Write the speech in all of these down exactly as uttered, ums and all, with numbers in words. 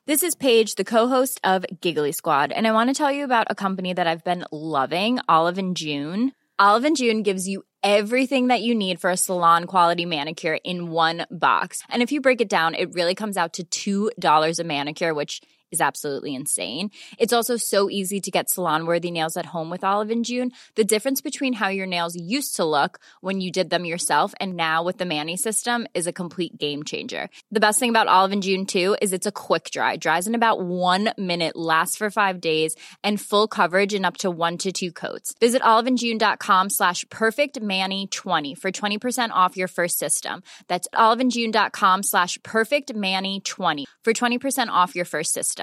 This is Paige, the co-host of Giggly Squad, and I want to tell you about a company that I've been loving, Olive and June. Olive and June gives you everything that you need for a salon-quality manicure in one box. And if you break it down, it really comes out to two dollars a manicure, which is absolutely insane. It's also so easy to get salon-worthy nails at home with Olive and June. The difference between how your nails used to look when you did them yourself and now with the Mani system is a complete game changer. The best thing about Olive and June, too, is it's a quick dry. Dries in about one minute, lasts for five days, and full coverage in up to one to two coats. Visit oliveandjune.com slash perfectmani20 for twenty percent off your first system. That's oliveandjune.com slash perfectmani20 for twenty percent off your first system.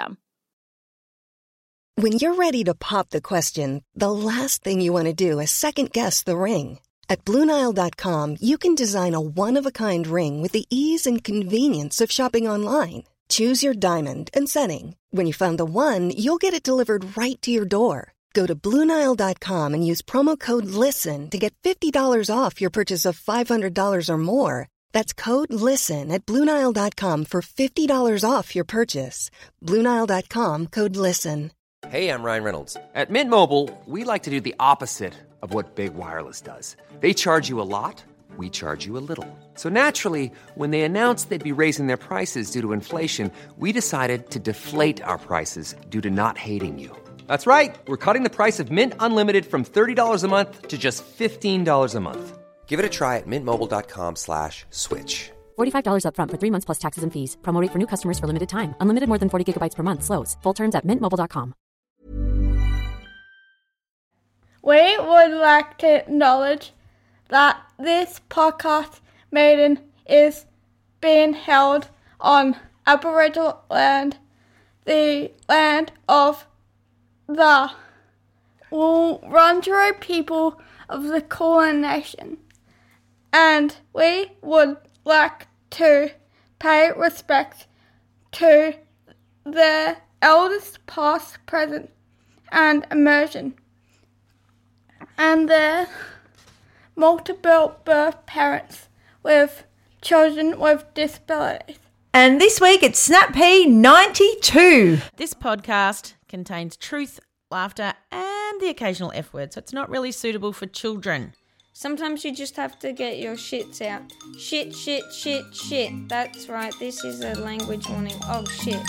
When you're ready to pop the question, the last thing you want to do is second-guess the ring. At Blue Nile dot com, you can design a one-of-a-kind ring with the ease and convenience of shopping online. Choose your diamond and setting. When you find the one, you'll get it delivered right to your door. Go to Blue Nile dot com and use promo code LISTEN to get fifty dollars off your purchase of five hundred dollars or more. That's code LISTEN at Blue Nile dot com for fifty dollars off your purchase. Blue Nile dot com, code LISTEN. Hey, I'm Ryan Reynolds. At Mint Mobile, we like to do the opposite of what Big Wireless does. They charge you a lot, we charge you a little. So naturally, when they announced they'd be raising their prices due to inflation, we decided to deflate our prices due to not hating you. That's right. We're cutting the price of Mint Unlimited from thirty dollars a month to just fifteen dollars a month. Give it a try at mintmobile.com slash switch. forty-five dollars up front for three months plus taxes and fees. Promo rate for new customers for limited time. Unlimited more than forty gigabytes per month. Slows full terms at mint mobile dot com. We would like to acknowledge that this podcast meeting is being held on Aboriginal land, the land of the Wurundjeri people of the Kulin Nation. And we would like to pay respect to the elders past, present, and emerging, and their multiple birth parents with children with disabilities. And this week it's Snap P ninety-two. This podcast contains truth, laughter, and the occasional F word, so it's not really suitable for children. Sometimes you just have to get your shits out. Shit, shit, shit, shit. That's right, this is a language warning. Oh, shit.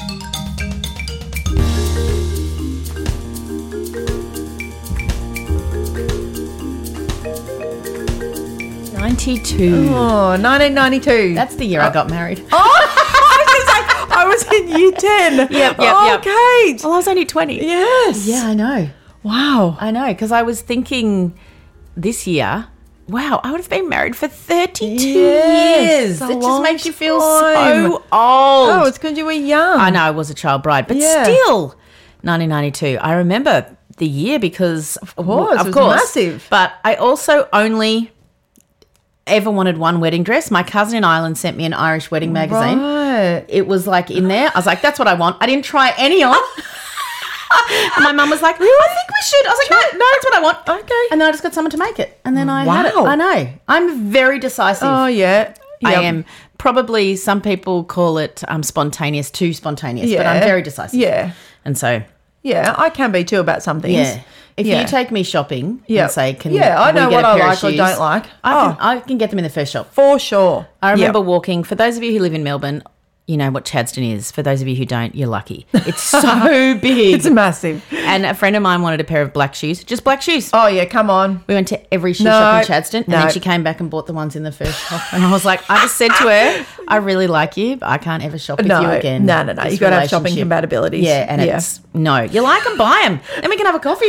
ninety-two. Oh, nineteen ninety-two. That's the year oh. I got married. Oh, I was gonna say, I was in year ten. Yep, yep, oh, yep. Kate. Well, I was only twenty. Yes. Yeah, I know. Wow. I know, because I was thinking this year, wow, I would have been married for thirty-two yes, years. It just makes you feel time. so old. Oh, it's because you were young. I know, I was a child bride, but yeah. still, nineteen ninety-two. I remember the year because, of course, of it was course, massive. But I also only ever wanted one wedding dress. My cousin in Ireland sent me an Irish wedding magazine. Right. It was like in there. I was like, that's what I want. I didn't try any on. And my mum was like, really? I think we should. I was like, no, no, that's what I want. Okay. And then I just got someone to make it. And then I wow. had it. I know. I'm very decisive. Oh, yeah. I yep. am. Probably some people call it um, spontaneous, too spontaneous, yeah. but I'm very decisive. Yeah. And so. Yeah, I can be too about some things. Yeah. If yeah. you take me shopping yep. and say, can yeah, I know we get what a I pair like of or shoes, don't like. I, oh. can, I can get them in the first shop. For sure. I remember yep. walking, for those of you who live in Melbourne, you know what Chadstone is. For those of you who don't, you're lucky. It's so big. It's massive. And a friend of mine wanted a pair of black shoes, just black shoes. Oh, yeah, come on. We went to every shoe no, shop in Chadstone, and no. then she came back and bought the ones in the first shop. And I was like, I just said to her, I really like you, but I can't ever shop with no, you again. No, no, no. You've got to have shopping compatibilities. Yeah, and yeah. it's, no, you like them, buy them. Then we can have a coffee.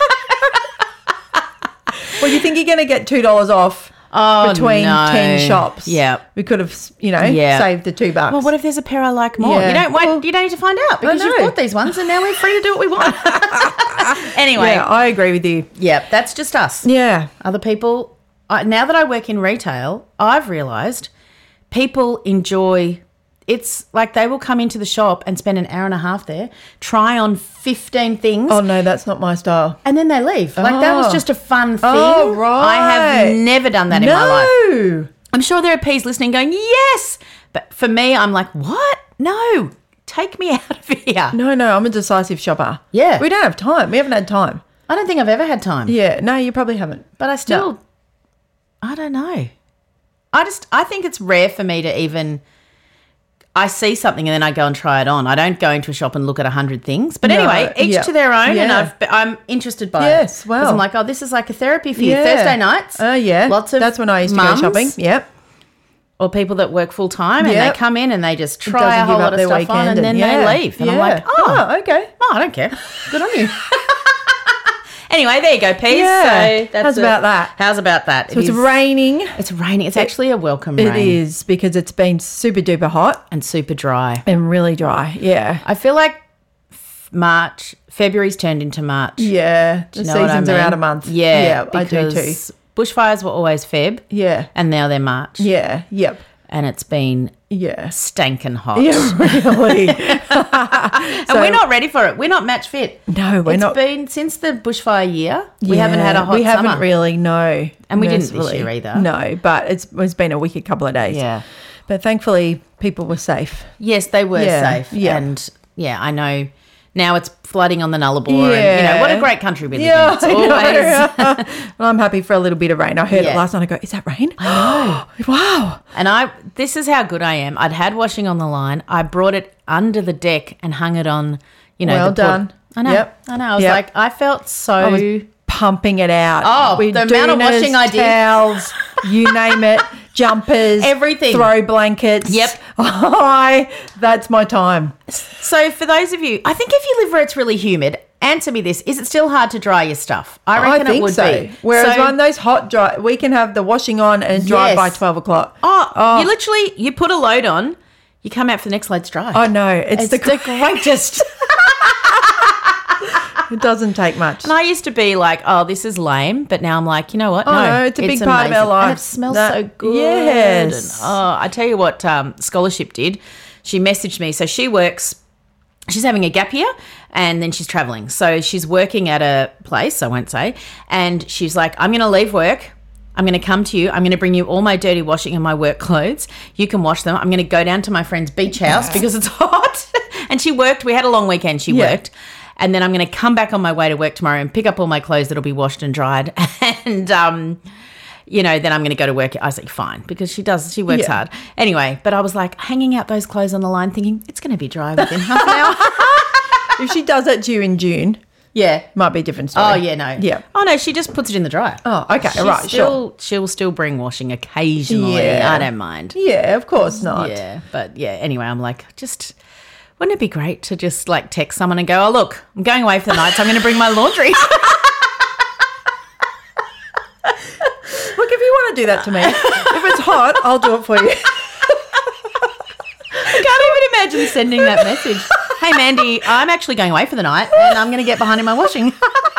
Well, you think you're going to get two dollars off oh, between no. ten shops? Yeah. We could have, you know, yeah. saved the two bucks. Well, what if there's a pair I like more? Yeah. You don't wait, well, you don't need to find out because you've bought these ones and now we're free to do what we want. Anyway. Yeah, I agree with you. Yeah, that's just us. Yeah. Other people, I, now that I work in retail, I've realised people enjoy, it's like they will come into the shop and spend an hour and a half there, try on fifteen things. Oh, no, that's not my style. And then they leave. Like, that was just a fun thing. Oh, right. I have never done that no. in my life. I'm sure there are P's listening going, yes. But for me, I'm like, what? No. take me out of here. No, no, I'm a decisive shopper. Yeah. We don't have time. We haven't had time. I don't think I've ever had time. Yeah. No, you probably haven't. But I still, No. I don't know. I just, I think it's rare for me to even, I see something and then I go and try it on. I don't go into a shop and look at a hundred things. But No, anyway, each yeah. to their own, and Yeah. I've, I'm interested by Yes, it. well. 'Cause I'm like, oh, this is like a therapy for you. Yeah. Thursday nights. Oh, yeah. Lots of That's when I used to mums go shopping. Yep. Or people that work full time and Yep. they come in and they just try Doesn't a whole give up lot of their stuff on weekend and then yeah. they leave. And I'm Yeah. like, oh, oh, okay. oh, I don't care. Good on you. Anyway, there you go, Peas. Yeah. So that's How's a- about that? How's about that? So It it's is- raining. It's raining. It's actually a welcome It rain. is because it's been super duper hot And super dry. and really dry. Yeah. I feel like f- March, February's turned into March. Yeah. The Do you know what I seasons are mean? out a month. Yeah, Yeah, I do too. because bushfires were always Feb. Yeah. And now they're March. Yeah. Yep. And it's been Yeah. stankin' hot. Yeah, really. And we're not ready for it. We're not match fit. No, we're It's not. been since the bushfire year. We Yeah, haven't had a hot We haven't summer. really, no. And we didn't this mercifully. year either. No, but it's it's been a wicked couple of days. Yeah. But thankfully, people were safe. Yes, they were Yeah, safe. yeah. And yeah, I know now it's flooding on the Nullarbor. And, you know, what a great country we live Yeah, in. It's I know. always. Well, I'm happy for a little bit of rain. I heard Yeah. it last night. I go, is that rain? I know. Wow. And I, this is how good I am. I'd had washing on the line. I brought it under the deck and hung it on, you know. Well the port- done. I know. Yep. I know. I was Yep. like, I felt so. I was pumping it out. Oh, With the amount of doonas, washing I did. Towels, you name it, jumpers, Everything. throw blankets. Yep. I, that's my time. So for those of you, I think if you live where it's really humid, answer me this: is it still hard to dry your stuff? I reckon I think it would so. be. Whereas So- on those hot dry, we can have the washing on and dry Yes. by twelve o'clock. Oh, you literally you put a load on, you come out for the next load's dry. I know. It's, It's the, the greatest. It doesn't take much. And I used to be like, oh, this is lame. But now I'm like, you know what? Oh, no, no, it's a big part of amazing. our lives. And it smells That- so good. Yes. And, oh, I tell you what, um, Scholarship did. She messaged me. So she works, she's having a gap year and then she's traveling. So she's working at a place, I won't say. And she's like, I'm going to leave work. I'm going to come to you. I'm going to bring you all my dirty washing and my work clothes. You can wash them. I'm going to go down to my friend's beach house because it's hot. And she worked. We had a long weekend. She Yeah. worked. And then I'm going to come back on my way to work tomorrow and pick up all my clothes that'll be washed and dried. And, um, you know, then I'm going to go to work. I was like, fine, because she does, she works Yeah. hard. Anyway, but I was like hanging out those clothes on the line thinking, it's going to be dry within half an hour. If she does that to you in June, Yeah. might be a different story. Oh, yeah, no. Yeah. Oh, no, she just puts it in the dryer. Oh, okay. She's right. still, Sure. She'll still bring washing occasionally. Yeah. I don't mind. Yeah, of course not. Yeah, but yeah, anyway, I'm like, just, wouldn't it be great to just like text someone and go, oh, look, I'm going away for the night, so I'm going to bring my laundry. Look, if you want to do that to me, if it's hot, I'll do it for you. I can't even imagine sending that message. Hey, Mandy, I'm actually going away for the night and I'm going to get behind in my washing.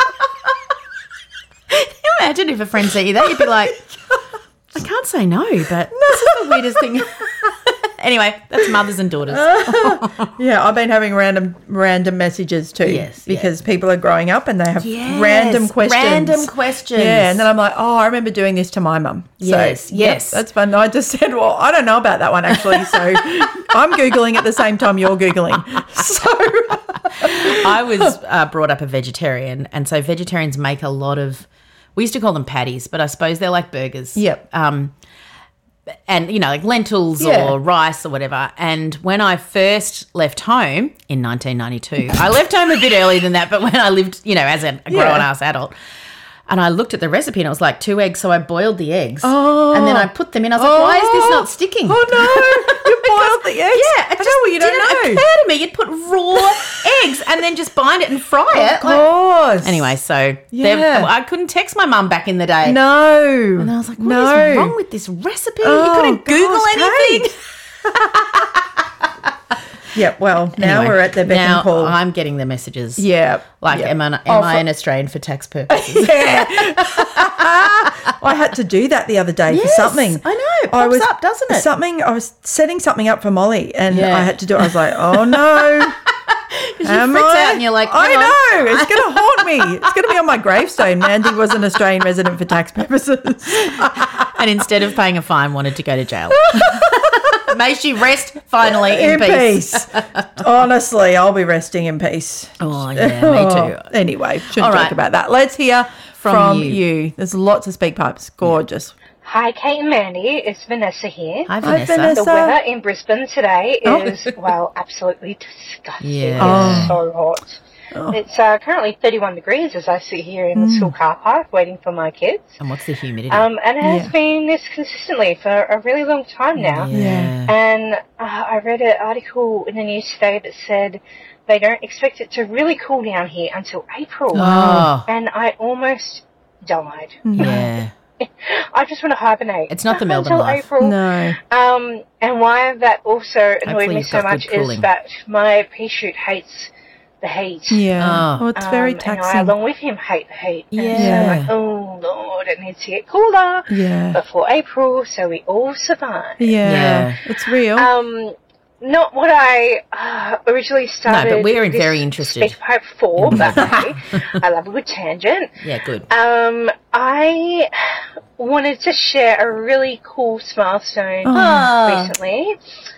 Can you imagine if a friend sent you that? You'd be like, I can't say no, but this is the weirdest thing. Anyway, that's mothers and daughters. Yeah, I've been having random random messages too. Yes, because people are growing up and they have Yes, random questions. random questions. Yeah, and then I'm like, oh, I remember doing this to my mum. Yes, so, yep, yes. that's fun. I just said, well, I don't know about that one actually, so I'm Googling at the same time you're Googling. So I was uh, brought up a vegetarian, and so vegetarians make a lot of, we used to call them patties, but I suppose they're like burgers. Yep. Um, and, you know, like lentils Yeah. or rice or whatever. And when I first left home in nineteen ninety-two, I left home a bit earlier than that, but when I lived, you know, as a grown-ass adult, and I looked at the recipe and it was like two eggs, so I boiled the eggs. Oh. And then I put them in. I was like, why is this not sticking? Oh no, you boiled the eggs? Yeah, I it know, just well, you don't didn't know. occur to me. You'd put raw eggs and then just bind it and fry it. Of Like- course. Anyway, so Yeah. they've- I couldn't text my mum back in the day. No. And I was like, what is no. wrong with this recipe? Oh, you couldn't Google gosh, anything. Yeah, well, now Anyway, we're at the beck now and call. I'm getting the messages. Yeah. Like, yeah. am I, am Oh, I for- an Australian for tax purposes? Yeah. I had to do that the other day Yes, for something. I know. It pops up, doesn't it? Something, I was setting something up for Molly and Yeah. I had to do it. I was like, oh no. Am freaked I? out and you're like, I hang on. know. It's going to haunt me. It's going to be on my gravestone. Mandy was an Australian resident for tax purposes. And instead of paying a fine, wanted to go to jail. May she rest finally in, in peace. peace. Honestly, I'll be resting in peace. Oh, yeah, me too. Anyway, shouldn't All talk right. about that. Let's hear from, From you. you. There's lots of speak pipes. Gorgeous. Hi, Kate and Mandy. It's Vanessa here. Hi, Hi, Vanessa. Vanessa. The weather in Brisbane today Oh. is, well, absolutely disgusting. Yeah. It's so hot. Oh. It's uh, currently thirty-one degrees as I sit here in the school car park waiting for my kids. And what's the humidity? Um, and it has Yeah. been this consistently for a really long time now. yeah. And uh, I read an article in the news today that said they don't expect it to really cool down here until April. Oh, And I almost died. yeah. I just want to hibernate. It's not the Melbourne until life. April. No. Um, and why that also annoyed Hopefully me you've so got much good cooling. is that my pea shoot hates the heat. Yeah. Oh. Oh, it's very Um, And I, taxing. along with him, hate the heat. And so Yeah. I'm like, oh, Lord, it needs to get cooler Yeah. before April so we all survive. Yeah. Yeah. It's real. Um, not what I uh, originally started. No, but we're this very interested. Speak pipe for, but hey, I love a good tangent. Yeah, good. Um, I wanted to share a really cool milestone Oh. recently.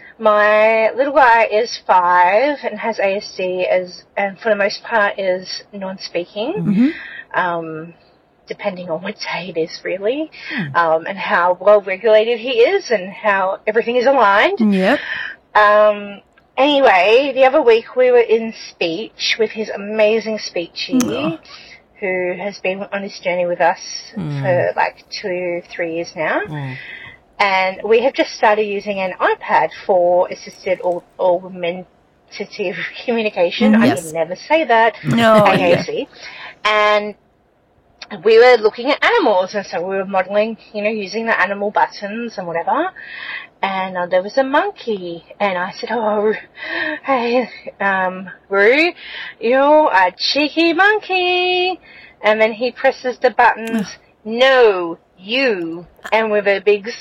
My little guy is five and has A S D as, and for the most part is non-speaking. Mm-hmm. Um, depending on what day it is, really, um, and how well regulated he is, and how everything is aligned. Yep. Um, anyway, the other week we were in speech with his amazing speechy, who has been on this journey with us for like two, three years now. And we have just started using an iPad for assisted au- augmentative communication. I Yes. can never say that. No, A A C. And we were looking at animals, and so we were modelling, you know, using the animal buttons and whatever. And uh, there was a monkey, and I said, "Oh, hey, um, Roo, you're a cheeky monkey." And then he presses the buttons. No, you, and with a big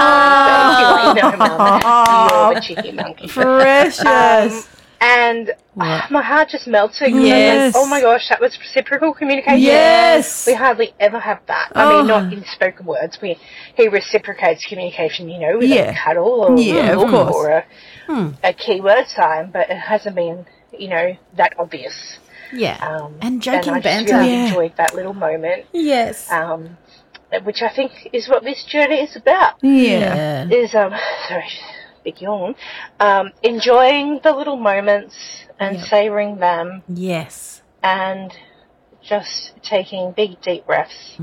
smile. Anyway, no, Mum, you're the cheeky monkey. Precious. Um, and uh, my heart just melted. Yes. Like, oh my gosh, that was reciprocal communication. Yes. We hardly ever have that. I Oh. mean, not in spoken words. We he reciprocates communication, you know, with Yeah. a cuddle or, Yeah, of or, course. or a, a keyword sign, but it hasn't been, you know, that obvious. Yeah. Um, and joking and I just banter. really Yeah. enjoyed that little moment, Yes. um, which I think is what this journey is about. Yeah. Is um sorry, big yawn. Um, enjoying the little moments and savouring them, Yes. and just taking big deep breaths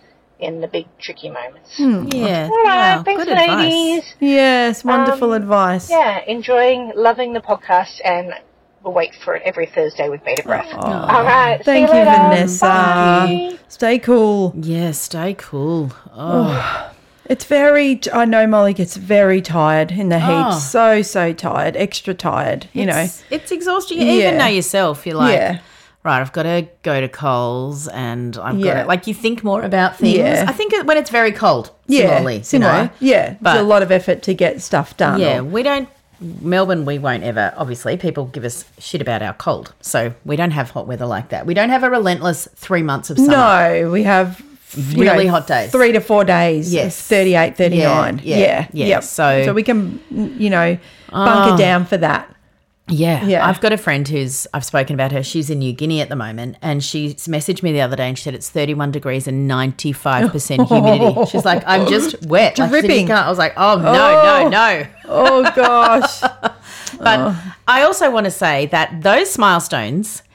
in the big tricky moments. Yeah. All right, Wow, thanks, good advice. ladies. Yes. Wonderful Um, advice. Yeah, enjoying, loving the podcast, and we'll wait for it every Thursday with Beta Breath. All right, Thank see you, you later. Vanessa. Bye. Stay cool. Yeah, stay cool. Oh, It's very, I know Molly gets very tired in the heat. Oh. So, so tired. Extra tired, you know. it's, it's exhausting. You Yeah. even know yourself. You're like, Yeah. right, I've got to go to Coles and I've got Yeah. to, like, you think more about things. Yeah. I think it- when it's very cold, Yeah. similarly, you Similar. know. Yeah. But- it's a lot of effort to get stuff done. Yeah, or- we don't, Melbourne, we won't ever, obviously, people give us shit about our cold. So we don't have hot weather like that. We don't have a relentless three months of summer. No, we have you Really know, hot days. Three to four days. Yes. thirty-eight, thirty-nine. Yeah, Yeah. yeah, Yeah. yeah. Yep. So- so we can, you know, bunker Oh. down for that. Yeah. Yeah. I've got a friend who's, I've spoken about her. She's in New Guinea at the moment. And she messaged me the other day and she said it's thirty-one degrees and ninety-five percent humidity. She's like, I'm just wet. Like, she said, "You Dripping. can't." I was like, oh, no, Oh. no, no. Oh, gosh. But I also want to say that those milestones,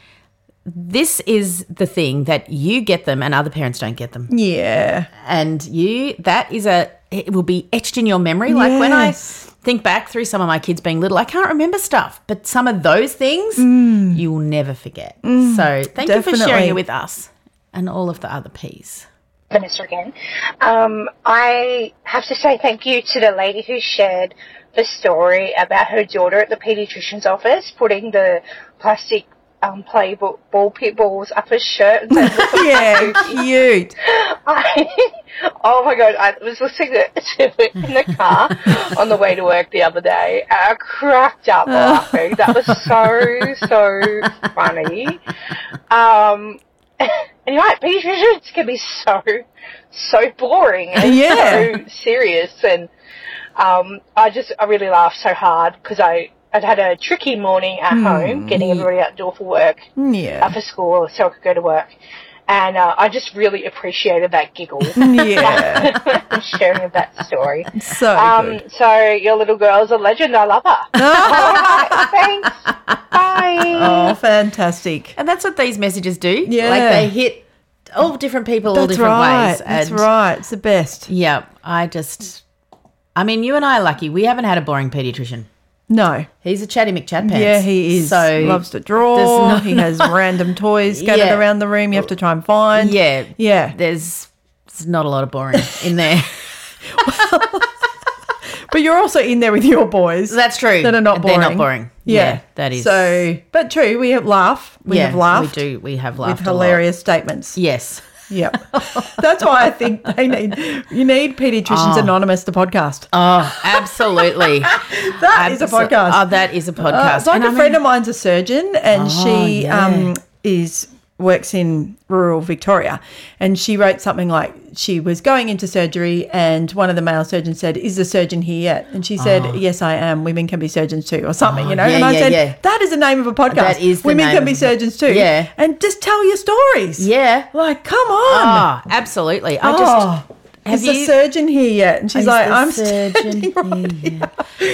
this is the thing that you get them and other parents don't get them. Yeah. And you, that is a, it will be etched in your memory. Like when I Yes. think back through some of my kids being little, I can't remember stuff, but some of those things you will never forget. So thank you for sharing definitely. it with us and all of the other P's. Vanessa again. Um, I have to say thank you to the lady who shared the story about her daughter at the paediatrician's office putting the plastic um, play ball, ball pit balls up her shirt. And saying, "Look, Yeah, cute. I, oh my god, I was listening to, to it in the car on the way to work the other day and I cracked up laughing. That was so, so funny. Um, and you're right, pediatricians can be so, so boring and Yeah. so serious, and um, I just, I really laughed so hard because I, I'd had a tricky morning at mm. home, getting everybody out the door for work, yeah. uh, for school, so I could go to work. And uh, I just really appreciated that giggle. Yeah. Sharing of that story. So um, good. So your little girl's a legend. I love her. All right, thanks. Bye. Oh, fantastic. And that's what these messages do. Yeah. Like they hit all different people that's all different right. ways. That's and right. It's the best. Yeah. I just, I mean, you and I are lucky. We haven't had a boring paediatrician. No. He's a chatty McChatpants. Yeah, he is. So loves to draw. No, he has random toys scattered yeah. around the room you have to try and find. Yeah. Yeah. There's, there's not a lot of boring in there. well, but you're also in there with your boys. That's true. That are not boring. They're not boring. Yeah, yeah that is. So, but true, we have laugh. We yeah, have laughed. We do. We have laughed with hilarious a lot. statements. Yes. Yep. That's why I think they need you need Paediatricians oh. Anonymous, the podcast. Oh, absolutely. that Absol- is a podcast. Oh, that is a podcast. Uh, it's like and a I friend mean... of mine's a surgeon, and oh, she yeah. um, is works in rural Victoria, and she wrote something like she was going into surgery, and one of the male surgeons said, "Is the surgeon here yet?" And she said, oh. "Yes, I am. Women can be surgeons too," or something, oh, you know. Yeah, and I yeah, said, yeah. "That is the name of a podcast. That is the Women name can be of surgeons too." Yeah, and just tell your stories. Yeah, like come on. Oh, absolutely. I oh. just. Have Is you, the surgeon here yet? And she's like, I'm surgeon right here.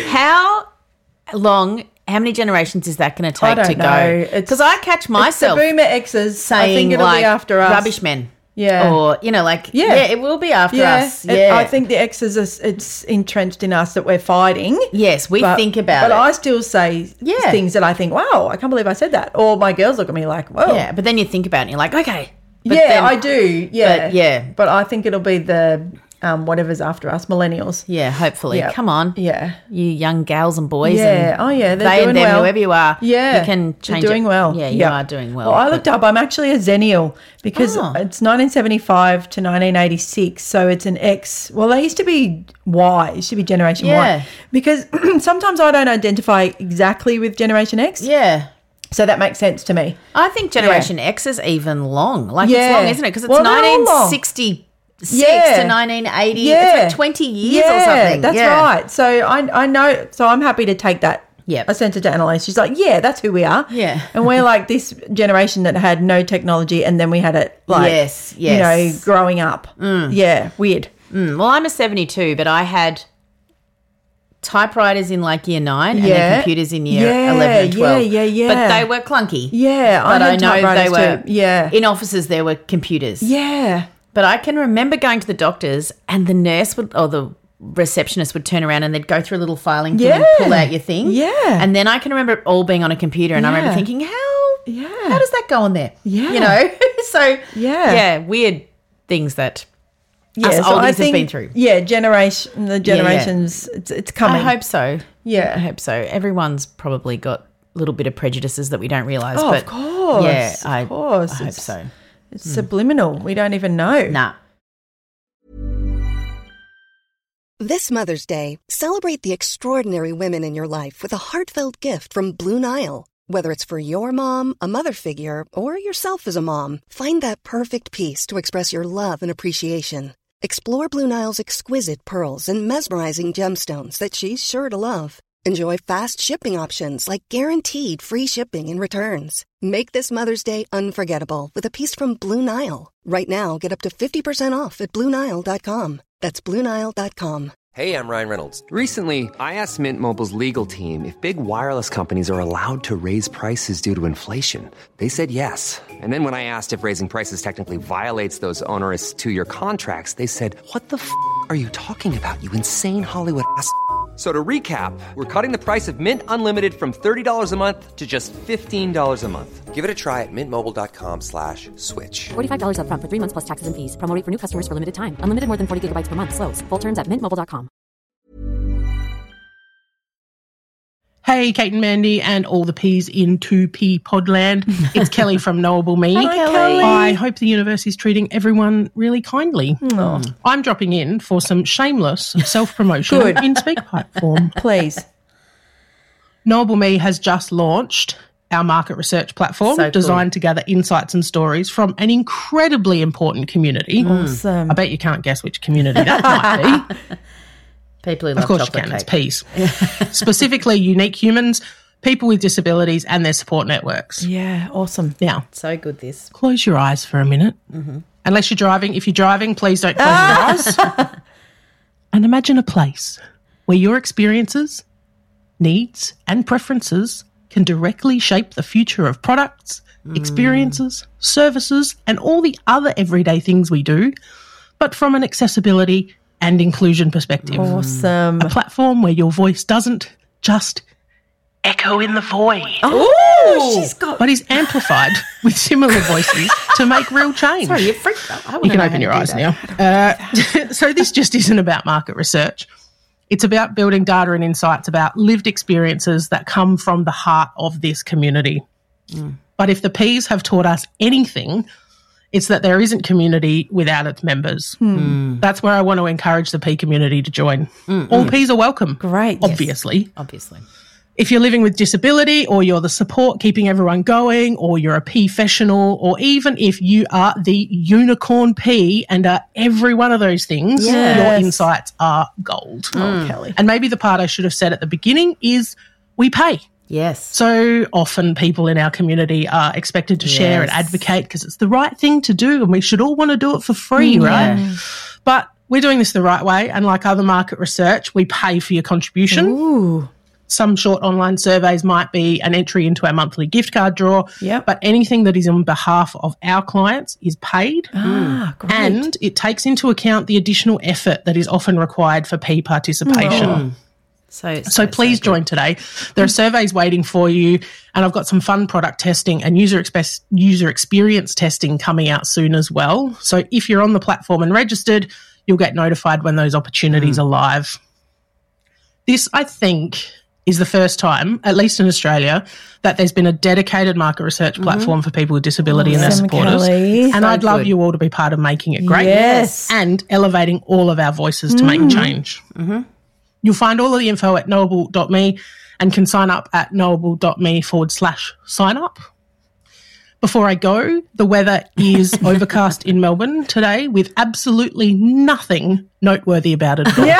How long, how many generations is that going to take to know. go? Because I catch myself it's the boomer X's saying I think it'll like be after us. rubbish men. Yeah. Or, you know, like, yeah, yeah it will be after yeah. us. Yeah. I think the X's, are, it's entrenched in us that we're fighting. Yes, we but, think about but it. But I still say yeah. things that I think, wow, I can't believe I said that. Or my girls look at me like, whoa. Yeah, but then you think about it and you're like, okay. But yeah, then, I do. Yeah. But, yeah. But I think it'll be the... Um, whatever's after us, millennials. Yeah, hopefully. Yep. Come on. Yeah. You young gals and boys. Yeah. And oh, yeah. They're they doing and them, well. whoever you are. Yeah. You can change They're doing it. well. Yeah, you yep. are doing well. Well, I looked up. I'm actually a Xennial because oh. it's nineteen seventy-five to nineteen eighty-six. So it's an X. Well, they used to be Y. It used to be Generation yeah. Y. Because sometimes I don't identify exactly with Generation X. Yeah. So that makes sense to me. I think Generation yeah. X is even long. Like yeah. it's long, isn't it? Because it's well, nineteen sixty. Six yeah. to nineteen eighty. Yeah. It's like twenty years yeah, or something. That's yeah. right. So I I know. So I'm happy to take that. Yeah. I sent it to Annalise. She's like, yeah, that's who we are. Yeah. And we're like this generation that had no technology, and then we had it like, yes, yes. you know, growing up. Mm. Yeah, weird. Mm. Well, I'm a seventy-two, but I had typewriters in like year nine yeah. and then computers in year yeah, eleven and twelve. Yeah, yeah, yeah. But they were clunky. Yeah, but I, I had know they were. Too. Yeah. In offices, there were computers. Yeah. But I can remember going to the doctors and the nurse would, or the receptionist would turn around and they'd go through a little filing thing yeah. and pull out your thing. Yeah. And then I can remember it all being on a computer and yeah. I remember thinking, how, yeah. how does that go on there? Yeah. You know? so, yeah. yeah, weird things that yeah, us so oldies I have think, been through. Yeah, generation, the generations, yeah, yeah. It's, it's coming. I hope so. Yeah. I hope so. Everyone's probably got a little bit of prejudices that we don't realise. Oh, but of course. Yeah, I, of course. I hope it's, so. It's mm. subliminal. We don't even know. Nah. This Mother's Day, celebrate the extraordinary women in your life with a heartfelt gift from Blue Nile. Whether it's for your mom, a mother figure, or yourself as a mom, find that perfect piece to express your love and appreciation. Explore Blue Nile's exquisite pearls and mesmerizing gemstones that she's sure to love. Enjoy fast shipping options like guaranteed free shipping and returns. Make this Mother's Day unforgettable with a piece from Blue Nile. Right now, get up to fifty percent off at Blue Nile dot com. That's Blue Nile dot com. Hey, I'm Ryan Reynolds. Recently, I asked Mint Mobile's legal team if big wireless companies are allowed to raise prices due to inflation. They said yes. And then when I asked if raising prices technically violates those onerous two-year contracts, they said, what the f*** are you talking about, you insane Hollywood ass f- So to recap, we're cutting the price of Mint Unlimited from thirty dollars a month to just fifteen dollars a month. Give it a try at mintmobile.com slash switch. forty-five dollars up front for three months plus taxes and fees. Promo rate for new customers for limited time. Unlimited more than forty gigabytes per month. Slows full terms at mint mobile dot com. Hey, Kate and Mandy and all the P's in two P Podland. It's Kelly from Knowable Me. Hi, Kelly. I hope the universe is treating everyone really kindly. Oh. I'm dropping in for some shameless self-promotion in SpeakPipe form. Please. Knowable Me has just launched our market research platform So cool. designed to gather insights and stories from an incredibly important community. Awesome. I bet you can't guess which community that might be. People who love Of course you chocolate can. cake. It's peas. Specifically unique humans, people with disabilities and their support networks. Yeah, awesome. Now, So good, this. close your eyes for a minute. Mm-hmm. Unless you're driving. If you're driving, please don't close your eyes. And imagine a place where your experiences, needs and preferences can directly shape the future of products, mm. experiences, services and all the other everyday things we do, but from an accessibility and inclusion perspective. Awesome. A platform where your voice doesn't just echo in the void. Oh, she's got... But is amplified with similar voices to make real change. Sorry, you freaked out. I You can know open how your to do eyes that. now. Uh, so this just isn't about market research. It's about building data and insights about lived experiences that come from the heart of this community. Mm. But if the Ps have taught us anything, it's that there isn't community without its members. Mm. That's where I want to encourage the P community to join. Mm, All mm. Ps are welcome. Great. Obviously. Yes, obviously. If you're living with disability or you're the support keeping everyone going or you're a P-fessional or even if you are the unicorn P and are every one of those things, Yes. your insights are gold. Oh, Kelly. And maybe the part I should have said at the beginning is we pay. Yes. So often people in our community are expected to share and Yes. advocate because it's the right thing to do and we should all want to do it for free, right? But we're doing this the right way and like other market research, we pay for your contribution. Ooh. Some short online surveys might be an entry into our monthly gift card draw, Yep. but anything that is on behalf of our clients is paid. Ah, great. And it takes into account the additional effort that is often required for P participation. Oh. So, so, So please so join today. There are surveys waiting for you, and I've got some fun product testing and user expe- user experience testing coming out soon as well. So if you're on the platform and registered, you'll get notified when those opportunities Mm. are live. This, I think, is the first time, at least in Australia, that there's been a dedicated market research platform for people with disability and their Awesome, supporters. Kelly. And So I'd love good. you all to be part of making it great. Yes. And elevating all of our voices to make change. Mm-hmm. You'll find all of the info at knowable dot me and can sign up at knowable dot me forward slash sign up. Before I go, the weather is overcast in Melbourne today with absolutely nothing noteworthy about it at all.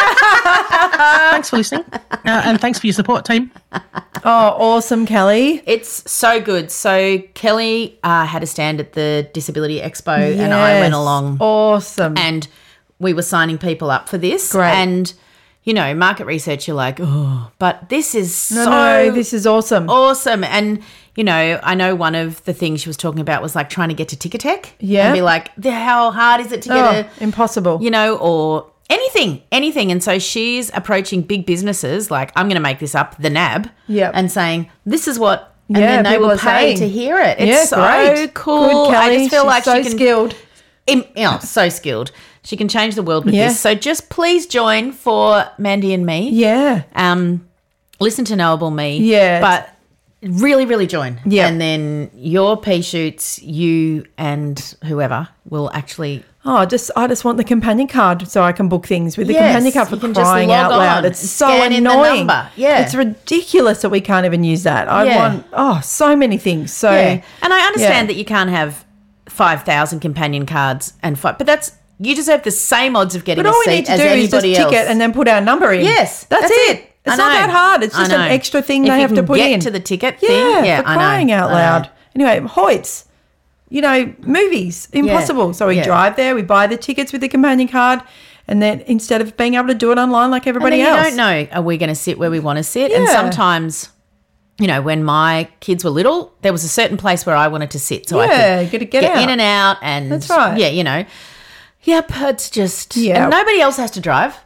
Yeah. Thanks for listening uh, and thanks for your support, team. Oh, awesome, Kelly. It's so good. So Kelly uh, had a stand at the Disability Expo and I went Yes. along Awesome. and we were signing people up for this. Great. And, you know, market research, you're like, oh, but this is no, so no, this is awesome. awesome. And, you know, I know one of the things she was talking about was like trying to get to Ticketek. Yeah. And be like, "The- how hard is it to get Oh, a, impossible. you know, or anything, anything. And so she's approaching big businesses like, I'm going to make this up, the N A B, Yep. and saying, this is what, and Yeah, then they people will are pay saying. to hear it. It's Yeah, so great. cool. Good, Kelly. I just feel She's like so she can, skilled. Im- oh, so skilled. She can change the world with Yeah. this. So just please join for Mandy and me. Yeah. Um, listen to Knowable Me. Yeah. But really, really join. Yeah. And then your pea shoots, you and whoever will actually. Oh, just I just want the companion card so I can book things with the Yes, companion card for you can just crying log out on loud. It's and so scan in the annoying. number. Yeah. It's ridiculous that we can't even use that. I Yeah. want oh so many things. So Yeah. And I understand yeah. that you can't have five thousand companion cards and five, but that's, you deserve the same odds of getting But a all we seat need to as do is just anybody tick else. it and then put our number in. Yes, that's, that's it. it. It's I not know. that hard. It's I just an know. extra thing If they you have to can put get in to the ticket yeah, thing. Yeah, for I know. crying out I know. loud. Anyway, Hoyts. You know, movies, impossible. So we Yeah. drive there, we buy the tickets with the companion card, and then instead of being able to do it online like everybody and then else, you don't know, are we going to sit where we want to sit? And Yeah. sometimes, you know, when my kids were little, there was a certain place where I wanted to sit, so I Yeah, could gotta get out. in and out, and That's right. Yeah, you know, yep. It's just Yeah. and nobody else has to drive.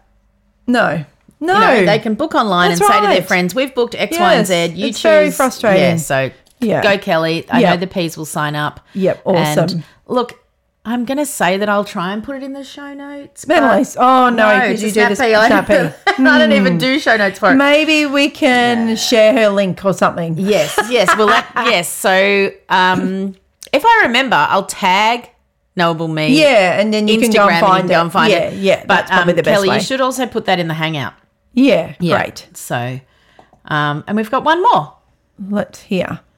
No, no, You know, they can book online That's and say to their right. friends, "We've booked X, Y, and Z." Yes, You it's choose. very frustrating. Yeah, so Yeah. go Kelly. I Yep. know the P's will sign up. Yep, awesome. And look, I'm going to say that I'll try and put it in the show notes. but- Menelace. Oh no, because you it's do a this Snap Pea. I, snappy. I don't even do show notes for it. Maybe we can share her link or something. Yes, yes. Well, that, yes. So, um, if I remember, I'll tag Knowable Me. Yeah, and then you can go Instagram and find and you can go it. and find yeah, it. Yeah, But that's probably um, the best Kelly, way. you should also put that in the Hangout. Yeah, Yeah. great. So, um, and we've got one more. Let's hear.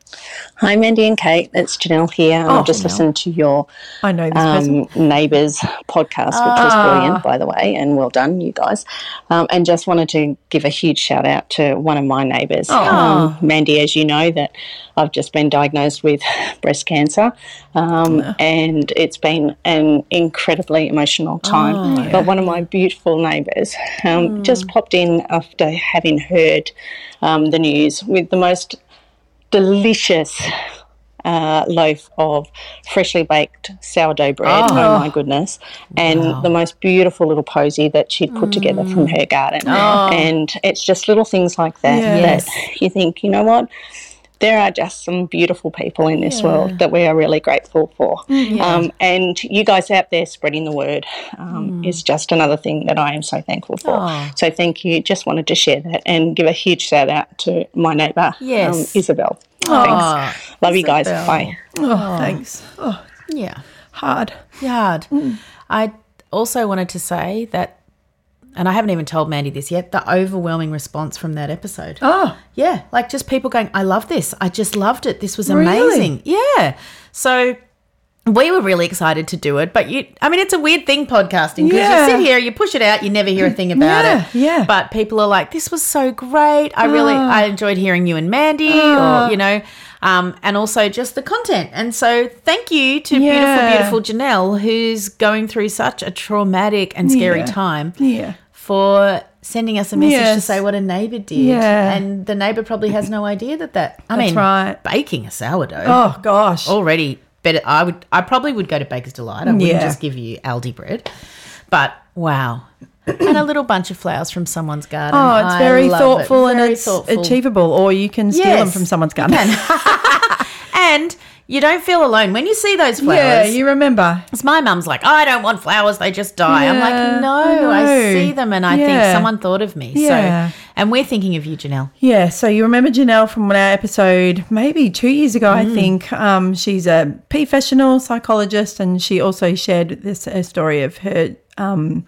Hi, Mandy and Kate. It's Janelle here. And Oh, I've just Janelle. listened to your I know this um, person. Neighbours podcast, which was brilliant, by the way, and well done, you guys. Um, and just wanted to give a huge shout out to one of my neighbours, um, Mandy. As you know, that I've just been diagnosed with breast cancer, um, and it's been an incredibly emotional time. But one of my beautiful neighbours um, just popped in after having heard um, the news with the most delicious uh, loaf of freshly baked sourdough bread. Oh, oh my goodness. And wow. the most beautiful little posy that she'd put mm. together from her garden. Oh. And it's just little things like that yes. that you think, you know what? There are just some beautiful people in this yeah. world that we are really grateful for. Yeah. Um, and you guys out there spreading the word um, mm. is just another thing that I am so thankful for. Oh. So thank you. Just wanted to share that and give a huge shout out to my neighbour, yes. um, Isabel. Oh. Thanks. Love Isabel. You guys. Bye. Oh, oh. thanks. Oh. Yeah. Hard. Hard. Mm. I also wanted to say that, and I haven't even told Mandy this yet, the overwhelming response from that episode. Oh. Yeah, like just people going, I love this. I just loved it. This was amazing. Really? Yeah. So we were really excited to do it. But, you, I mean, it's a weird thing, podcasting, because yeah. you sit here, you push it out, you never hear a thing about yeah, it. Yeah. But people are like, this was so great. I really, oh. I enjoyed hearing you and Mandy oh. or, you know, um, and also just the content. And so thank you to yeah. beautiful, beautiful Janelle, who's going through such a traumatic and scary yeah. time. Yeah. For sending us a message yes. to say what a neighbour did. Yeah. And the neighbour probably has no idea that that, I That's mean, right. baking a sourdough. Oh, gosh. Already better. I would, I probably would go to Baker's Delight. I wouldn't yeah. just give you Aldi bread. But, wow. And a little bunch of flowers from someone's garden. Oh, it's I very love thoughtful it. and Very it's thoughtful. achievable, or you can steal Yes. them from someone's garden. And you don't feel alone when you see those flowers. Yeah, you remember. It's my mum's like, oh, I don't want flowers, they just die. Yeah, I'm like, no, I I, know. see them and I Yeah. think someone thought of me. Yeah. So, and we're thinking of you, Janelle. Yeah, so you remember Janelle from our episode maybe two years ago, I think. Um, she's a professional psychologist, and she also shared this a story of her um,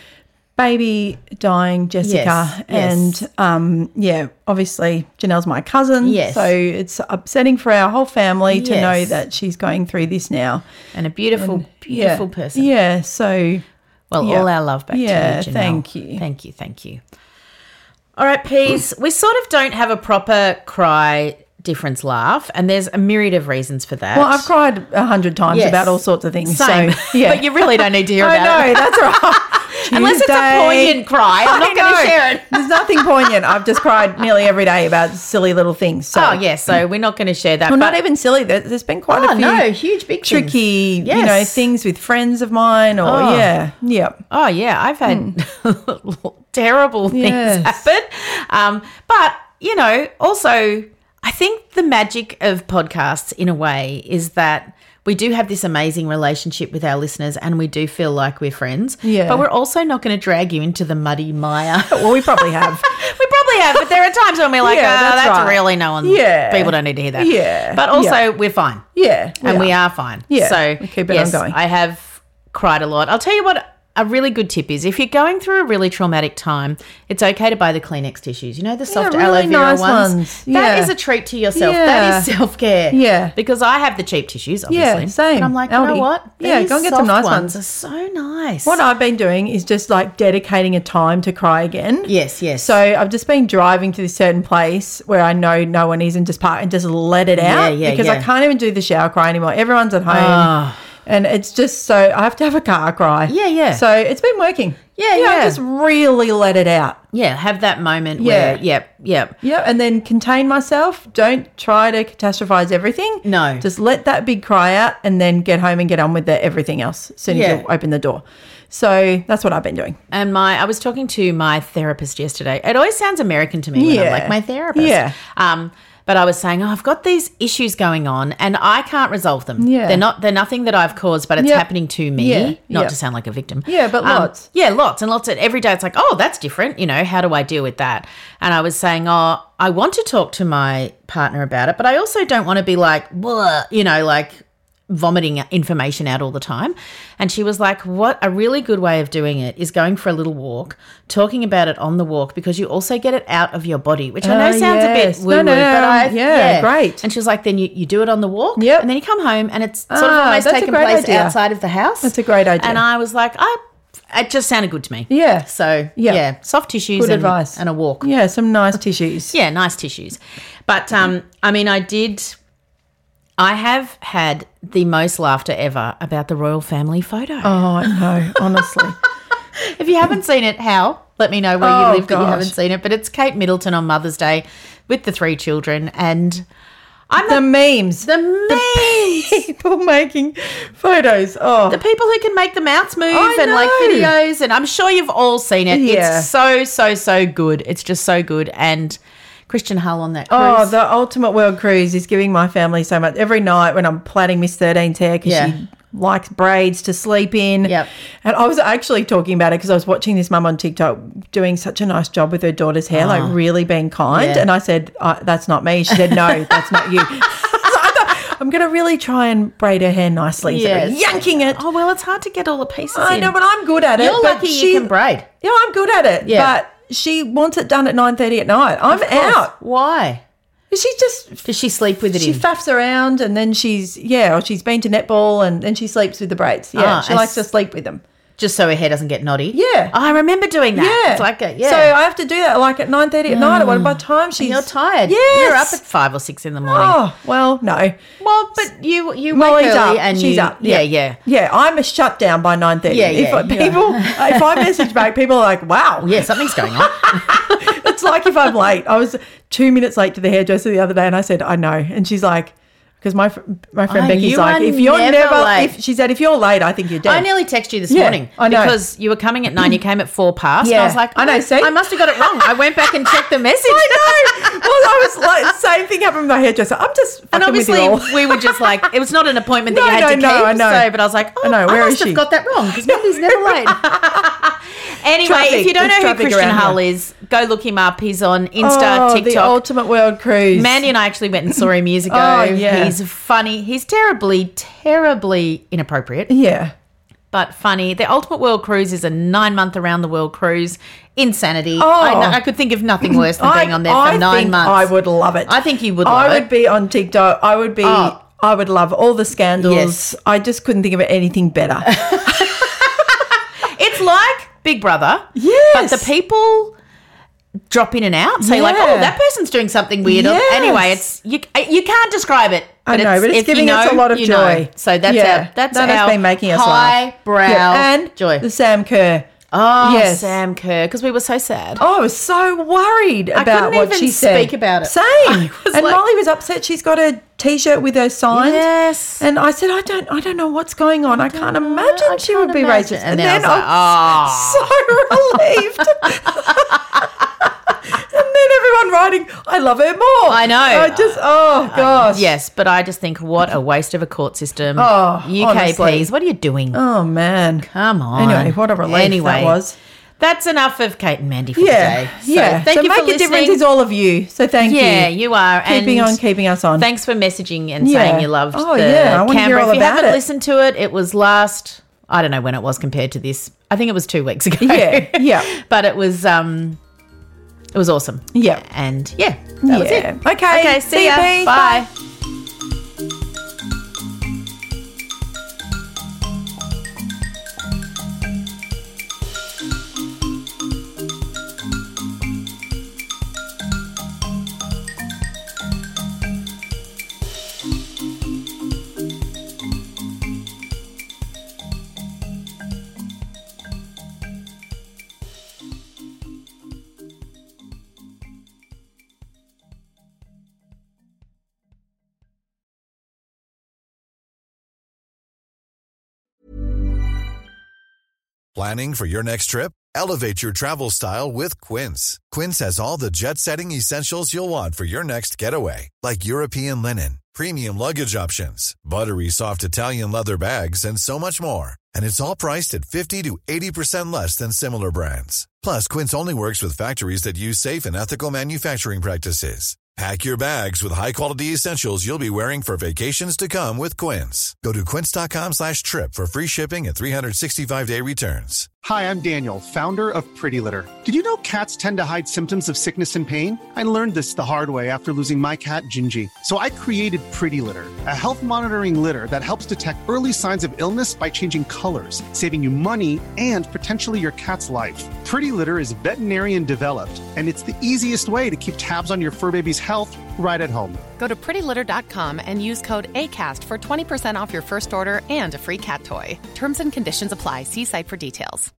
baby dying, Jessica. Yes, and, yes. Um, yeah, obviously Janelle's my cousin. Yes. So it's upsetting for our whole family to Yes. know that she's going through this now. And a beautiful, And, beautiful yeah, person. Yeah, so... Well, yeah. all our love back yeah, to you, Janelle. thank you. Thank you, thank you. All right, Peas, we sort of don't have a proper cry difference laugh, and there's a myriad of reasons for that. Well, I've cried a hundred times Yes. about all sorts of things. Same. So, yeah. But you really don't need to hear I about know, it. that's right. Unless it's a Tuesday. poignant cry. I'm I not going know. to share it. There's nothing poignant. I've just cried nearly every day about silly little things. So. Oh, yeah, so we're not going to share that. Well, but not even silly. There- There's been quite oh, a few no, huge, big tricky, things. you know, Yes. things with friends of mine or, Oh. yeah, yeah. Oh, yeah, I've had terrible things Yes. happen. Um, but, you know, also, I think the magic of podcasts in a way is that we do have this amazing relationship with our listeners and we do feel like we're friends. Yeah. But we're also not going to drag you into the muddy mire. Well, we probably have. We probably have, but there are times when we're like, Yeah, oh, that's that's, right. really no one. Yeah. People don't need to hear that. Yeah. But also, Yeah. we're fine. Yeah. And we are fine. Yeah, So, we keep it yes, ongoing. I have cried a lot. I'll tell you what a really good tip is. If you're going through a really traumatic time, it's okay to buy the Kleenex tissues. You know, the soft really aloe vera nice ones? ones. That Yeah. is a treat to yourself. Yeah. That is self-care. Yeah. Because I have the cheap tissues, obviously. Yeah, same. And I'm like, you Aldi. know what? Yeah, These go and get some soft nice ones. are so nice. What I've been doing is just like dedicating a time to cry again. Yes, yes. So I've just been driving to this certain place where I know no one is and just park and just let it out. Yeah, yeah, because I yeah. can't even do the shower cry anymore. Everyone's at home. Ah. And it's just so I have to have a car cry. Yeah, yeah. So it's been working. Yeah, yeah. yeah. I just really let it out. Yeah, have that moment Yeah. where, yep, yep. Yeah, and then contain myself. Don't try to catastrophize everything. No. Just let that big cry out and then get home and get on with the everything else as soon Yeah. as you open the door. So that's what I've been doing. And my, I was talking to my therapist yesterday. It always sounds American to me when I'm Yeah. like, my therapist. Yeah. Um, but I was saying, oh, I've got these issues going on and I can't resolve them. Yeah. They're not, they're nothing that I've caused, but it's Yep. happening to me. Yeah. Not Yep. to sound like a victim. Yeah, but Um, lots. Yeah, lots and lots. Of, every day it's like, oh, that's different. You know, how do I deal with that? And I was saying, oh, I want to talk to my partner about it, but I also don't want to be like, blah, you know, like, vomiting information out all the time. And she was like, what a really good way of doing it is going for a little walk, talking about it on the walk, because you also get it out of your body, which I know Oh, sounds yes. a bit woo-woo, No, no, but I, yeah, great. And she was like, then you, you do it on the walk, Yep. and then you come home and it's sort of Ah, almost that's a taking great place idea. outside of the house. That's a great idea. And I was like, I, it just sounded good to me. Yeah. So, Yeah. yeah, soft tissues Good and, advice. and a walk. Yeah, some nice tissues. Yeah, nice tissues. But, um, I mean, I did... I have had the most laughter ever about the royal family photo. Oh, no, honestly. If you haven't seen it, how? Let me know where Oh, you live that you gosh. haven't seen it. But it's Kate Middleton on Mother's Day with the three children, and I'm The memes. the memes. People making photos. Oh, The people who can make the mouths move I and like know. videos, and I'm sure you've all seen it. Yeah. It's so, so, so good. It's just so good. And Christian Hull on that cruise. Oh, the Ultimate World Cruise is giving my family so much. Every night when I'm plaiting Miss thirteen's hair because Yeah. she likes braids to sleep in. Yep. And I was actually talking about it because I was watching this mum on TikTok doing such a nice job with her daughter's hair, like really being kind. Yeah. And I said, uh, that's not me. She said, no, that's not you. So I thought, I'm going to really try and braid her hair nicely. So Yes. yanking it. Oh, well, it's hard to get all the pieces I in. know, but I'm good at it. You're but lucky she, you can braid. Yeah, I'm good at it. Yeah. But she wants it done at nine thirty at night. I'm Of course. out. Why? She just Does she sleep with it she in? faffs around and then she's yeah, or she's been to netball and then she sleeps with the braids. Yeah, Ah, she I likes to s- sleep with them. Just so her hair doesn't get knotty? Yeah. Oh, I remember doing that. Yeah, It's like a, yeah. So I have to do that like at nine thirty at night. Or by the time she's And you're tired. Yes. You're up at five or six in the morning. Oh well, no. Well, but you you Molly's wake early up. and she's you, up. Yeah, yeah. Yeah, I'm a shutdown by nine thirty. Yeah, If yeah, I, yeah. people, if I message back, people are like, "Wow, Yeah, something's going on. It's like if I'm late. I was two minutes late to the hairdresser the other day, and I said, "I know," and she's like, "Because my fr- my friend Oh, Becky's you like, are if you're never never, late." if she said if you're late, I think you're dead." I nearly texted you this Yeah, morning I know. because you were coming at nine. You came at four past. And Yeah, I was like, I know, oh, see? I must have got it wrong. I went back and checked the message. I know. Well, I was like, same thing happened with my hairdresser. I'm just And fucking with you obviously, all. we were just like, it was not an appointment that No, you had no, to no, keep. I know. So, but I was like, oh, I know, where I is must have she? got that wrong because Mandy's never late. Anyway, Traffic. if you don't There's know who traffic Christian around Hull here. is, go look him up. He's on Insta, oh, TikTok. the Ultimate World Cruise. Mandy and I actually went and saw him years ago. Oh, yeah. He's funny. He's terribly, terribly inappropriate, Yeah. but funny. The Ultimate World Cruise is a nine-month around-the-world cruise. Insanity. Oh. I, know- I could think of nothing worse than being I- on there for I nine think months. I would love it. I think you would I love would it. be on TikTok. I would be. Oh. I would love all the scandals. Yes. I just couldn't think of anything better. It's like Big Brother. Yes. But the people drop in and out. So you're like, Yeah. oh, that person's doing something weird. Or- Yes. Anyway, it's you. You can't describe it. I know, but it's if you giving us know, a lot of you joy. know. So that's Yeah. our that's that our has been making us laugh. highbrow Yeah, and joy. the Sam Kerr. Oh, Yes. Sam Kerr, because we were so sad. Oh, I was so worried I about couldn't what even she said. speak about it. Same. I was And like- Molly was upset. She's got a T-shirt with her signed. Yes. And I said, I don't, I don't know what's going on. I, can't know. imagine I she can't would be imagine. racist. And then I was so relieved. And then everyone writing, I love her more. I know. I just, oh gosh. Yes, but I just think what a waste of a court system. Oh, U K honestly. Ps, what are you doing? Oh man. Come on. Anyway, what a relief Anyway, that was. That's enough of Kate and Mandy for Yeah, today. So yeah. thank so you make for a listening. difference is all of you. So thank you. Yeah, you are. Keeping and on, keeping us on. Thanks for messaging and Yeah. saying you loved Oh, the yeah, I wanna hear Canberra. all If you about haven't it. listened to it, it was last, I don't know when it was compared to this. I think it was two weeks ago. Yeah, yeah. But it was um it was awesome. Yeah. And yeah, that was Yeah. it. Okay. Okay, see, See ya. you, peace. Bye. Planning for your next trip? Elevate your travel style with Quince. Quince has all the jet-setting essentials you'll want for your next getaway, like European linen, premium luggage options, buttery soft Italian leather bags, and so much more. And it's all priced at fifty to eighty percent less than similar brands. Plus, Quince only works with factories that use safe and ethical manufacturing practices. Pack your bags with high-quality essentials you'll be wearing for vacations to come with Quince. Go to quince.com slash trip for free shipping and three sixty-five day returns. Hi, I'm Daniel, founder of Pretty Litter. Did you know cats tend to hide symptoms of sickness and pain? I learned this the hard way after losing my cat, Gingy. So I created Pretty Litter, a health monitoring litter that helps detect early signs of illness by changing colors, saving you money and potentially your cat's life. Pretty Litter is veterinarian developed, and it's the easiest way to keep tabs on your fur baby's health right at home. Go to pretty litter dot com and use code ACAST for twenty percent off your first order and a free cat toy. Terms and conditions apply. See site for details.